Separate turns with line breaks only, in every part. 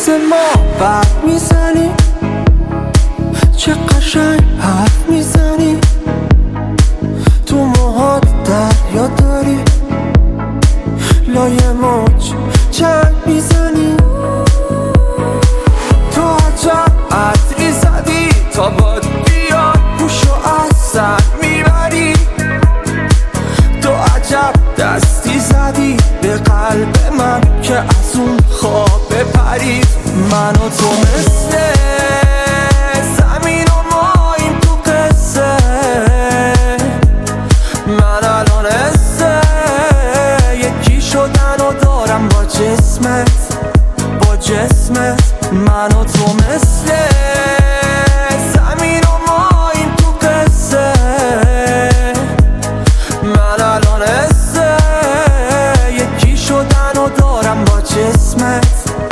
مثل ما برق میزنی، چه قشنگ حرف میزنی، تو موهات دریا داری، لای موج چنگ میزنی، تو عجب عطری زدی تا باد بیاد گوشو از سر میبری، تو عجب دستی زدی به قلب من که از اون خواب بپرید. من و تو مثل زمین و ماییم تو قصه، من الان حسه یکی شدن و دارم با جسمت، با جسمت. من و تو مثل زمین و ماییم تو قصه، من الان حسه یکی شدن و دارم با جسمت.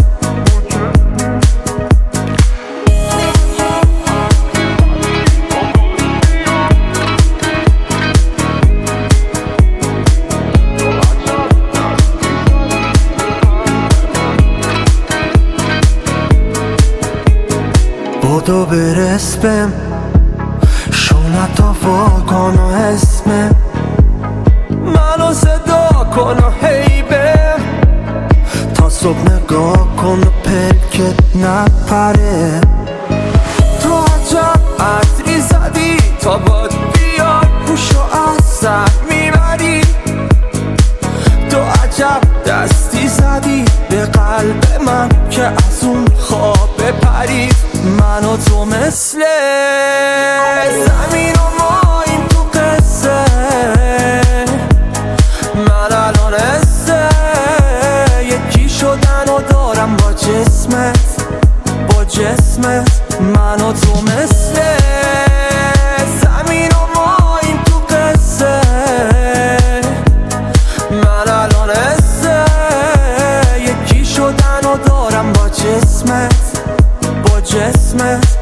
بدو برس بهم شونتا واکن و اسمم، منو صدا کن و حیبم، تا صبح نگاه کن و پلکت نپره. تو عجب عطری زدی تا باد بیاد گوشو از سر میبری، تو عجب دستی زدی به قلب من که از اون خواب بپرید. من و تو مثل زمین و ماییم تو قصه، من الان حسه یکی شدن و دارم با جسمت، با جسمت. من و تو مثل زمین و ماییم تو قصه، من الان حسه یکی شدن و دارم با جسمت، با جسمت.